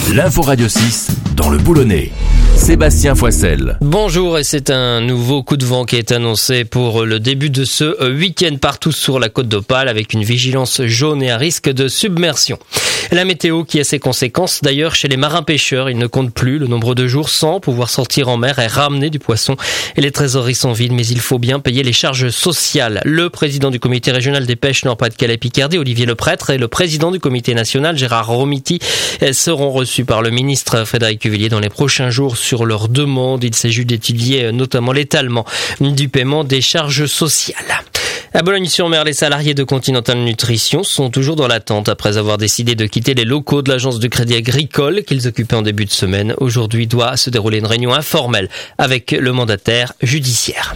L'info Radio 6 dans le Boulonnais. Sébastien Foissel. Bonjour, et c'est un nouveau coup de vent qui est annoncé pour le début de ce week-end partout sur la côte d'Opale avec une vigilance jaune et un risque de submersion. La météo qui a ses conséquences d'ailleurs chez les marins-pêcheurs. Ils ne comptent plus le nombre de jours sans pouvoir sortir en mer et ramener du poisson. Et les trésoreries sont vides, mais il faut bien payer les charges sociales. Le président du comité régional des pêches Nord-Pas-de-Calais-Picardie, Olivier Leprêtre, et le président du comité national, Gérard Romiti, seront reçus par le ministre Frédéric Cuvillier dans les prochains jours sur leur demande. Il s'agit d'étudier notamment l'étalement du paiement des charges sociales. À Boulogne-sur-Mer, les salariés de Continental Nutrition sont toujours dans l'attente après avoir décidé de quitter les locaux de l'agence de crédit agricole qu'ils occupaient en début de semaine. Aujourd'hui doit se dérouler une réunion informelle avec le mandataire judiciaire.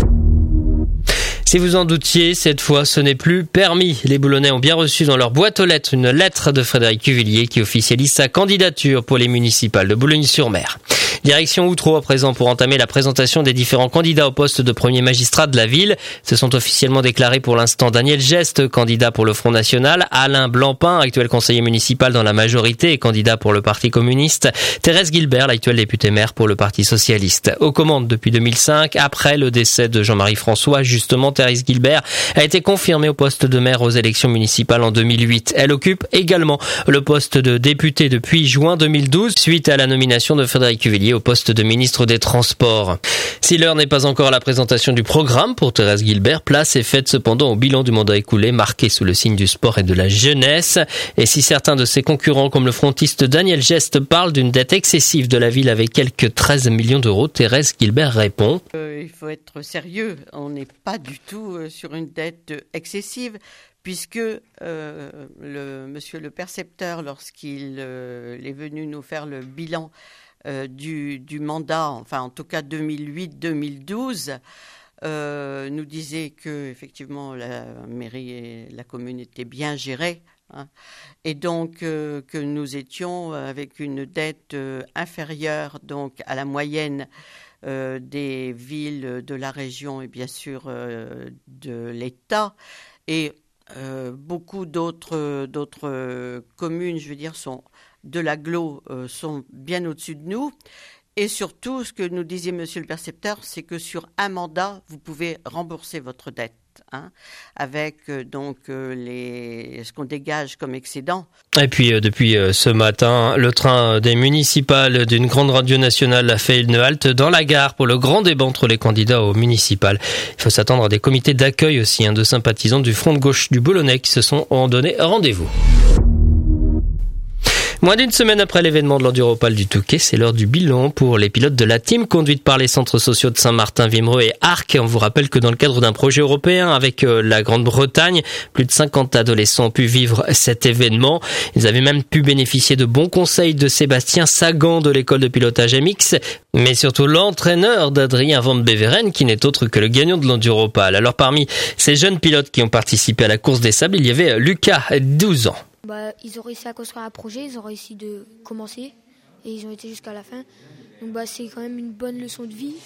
Si vous en doutiez, cette fois, ce n'est plus permis. Les Boulonnais ont bien reçu dans leur boîte aux lettres une lettre de Frédéric Cuvillier qui officialise sa candidature pour les municipales de Boulogne-sur-Mer. Direction Outreau à présent pour entamer la présentation des différents candidats au poste de premier magistrat de la ville. Se sont officiellement déclarés pour l'instant Daniel Geste, candidat pour le Front National, Alain Blancpain, actuel conseiller municipal dans la majorité et candidat pour le Parti communiste, Thérèse Guilbert, l'actuelle députée maire pour le Parti socialiste. Aux commandes depuis 2005, après le décès de Jean-Marie François, justement, Thérèse Guilbert a été confirmée au poste de maire aux élections municipales en 2008. Elle occupe également le poste de députée depuis juin 2012, suite à la nomination de Frédéric Cuvillier au poste de ministre des Transports. Si l'heure n'est pas encore à la présentation du programme pour Thérèse Guilbert, place est faite cependant au bilan du mandat écoulé, marqué sous le signe du sport et de la jeunesse. Et si certains de ses concurrents, comme le frontiste Daniel Geste, parlent d'une dette excessive de la ville avec quelques 13 millions d'euros, Thérèse Guilbert répond il faut être sérieux, on n'est pas du tout sur une dette excessive, puisque monsieur le percepteur, lorsqu'il est venu nous faire le bilan du mandat, enfin en tout cas 2008-2012, nous disait que effectivement la mairie et la commune étaient bien gérées, hein, et donc que nous étions avec une dette inférieure donc à la moyenne des villes de la région et bien sûr de l'État, et beaucoup d'autres communes, je veux dire, de l'agglo sont bien au-dessus de nous. Et surtout, ce que nous disait monsieur le percepteur, c'est que sur un mandat, vous pouvez rembourser votre dette, hein, avec ce qu'on dégage comme excédent. Et puis depuis ce matin, le train des municipales d'une grande radio nationale a fait une halte dans la gare pour le grand débat entre les candidats aux municipales. Il faut s'attendre à des comités d'accueil aussi, de sympathisants du front de gauche du Boulonnais qui se sont donné rendez-vous. Moins d'une semaine après l'événement de l'Enduropale du Touquet, c'est l'heure du bilan pour les pilotes de la team conduite par les centres sociaux de Saint-Martin, Vimereux et Arques. On vous rappelle que dans le cadre d'un projet européen avec la Grande-Bretagne, plus de 50 adolescents ont pu vivre cet événement. Ils avaient même pu bénéficier de bons conseils de Sébastien Sagan de l'école de pilotage MX, mais surtout l'entraîneur d'Adrien Van Beveren qui n'est autre que le gagnant de l'Enduropale. Alors parmi ces jeunes pilotes qui ont participé à la course des sables, il y avait Lucas, 12 ans. Ils ont réussi à construire un projet, ils ont réussi de commencer et ils ont été jusqu'à la fin. Donc c'est quand même une bonne leçon de vie.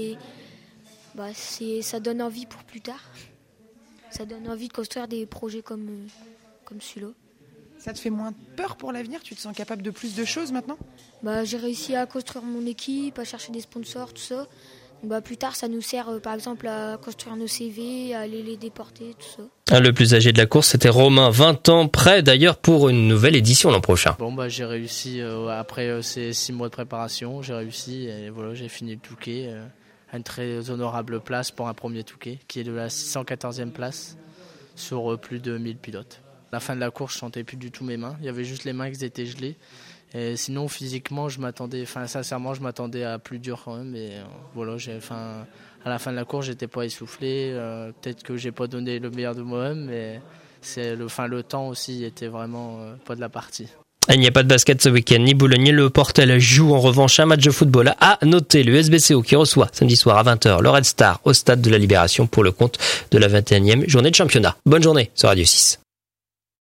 Ça donne envie pour plus tard. Ça donne envie de construire des projets comme celui-là. Ça te fait moins peur pour l'avenir? Tu te sens capable de plus de choses maintenant? J'ai réussi à construire mon équipe, à chercher des sponsors, tout ça. Plus tard, ça nous sert par exemple à construire nos CV, à aller les déporter, tout ça. Le plus âgé de la course, c'était Romain, 20 ans, prêt d'ailleurs pour une nouvelle édition l'an prochain. J'ai réussi, après ces 6 mois de préparation, j'ai réussi et voilà, j'ai fini le Touquet à une très honorable place pour un premier Touquet, qui est de la 614e place sur plus de 1000 pilotes. À la fin de la course, je sentais plus du tout mes mains, il y avait juste les mains qui étaient gelées. Et sinon, physiquement, je m'attendais à plus dur quand même. Et voilà, à la fin de la course, j'étais pas essoufflé. Peut-être que j'ai pas donné le meilleur de moi-même, mais le temps aussi était vraiment pas de la partie. Il n'y a pas de basket ce week-end, ni Boulogne, le Portel joue en revanche un match de football. À noter le SBCO qui reçoit samedi soir à 20h le Red Star au stade de la Libération pour le compte de la 21e journée de championnat. Bonne journée sur Radio 6.